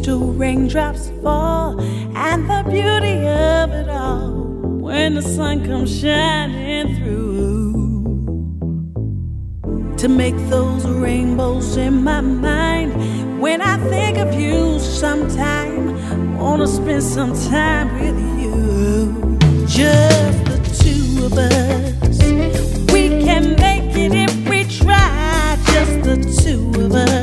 crystal raindrops fall, and the beauty of it all when the sun comes shining through to make those rainbows in my mind. When I think of you sometime, wanna spend some time with you. Just the two of us, we can make it if we try. Just the two of us.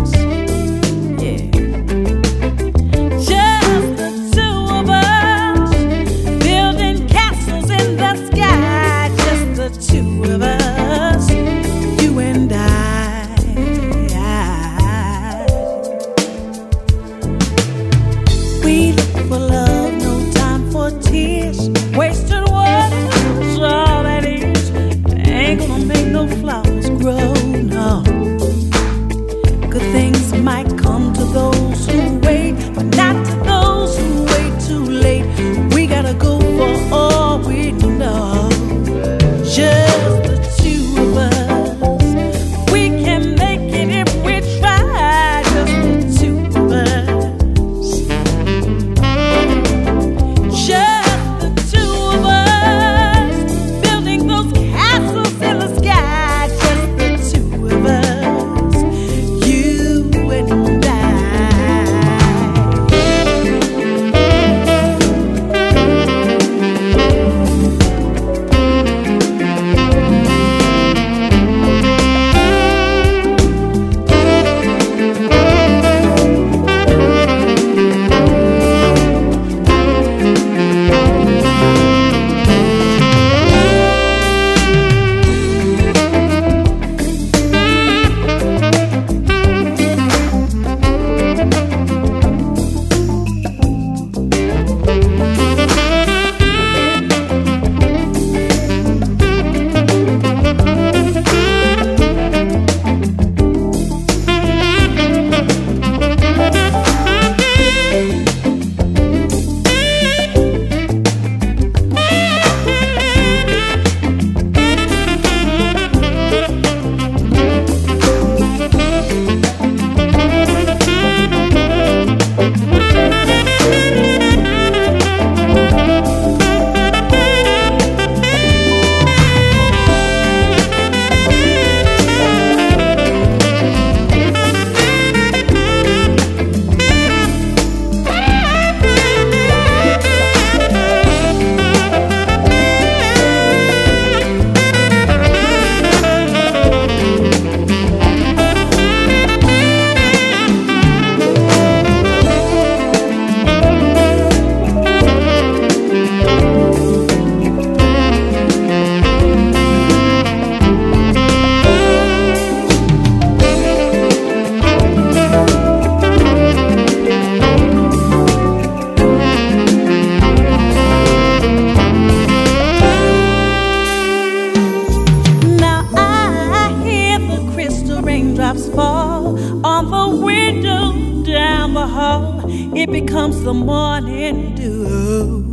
It becomes the morning dew.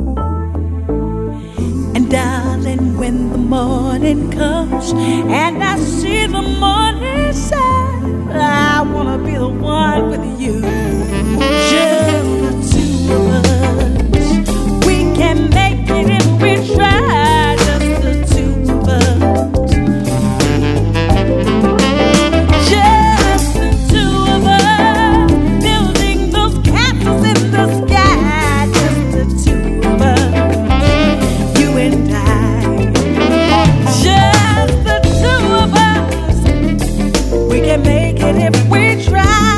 And darling, when the morning comes and I see the morning sun, I wanna be the one with you. Just the two of us, we can make it if we try. Just the two of us. If we try.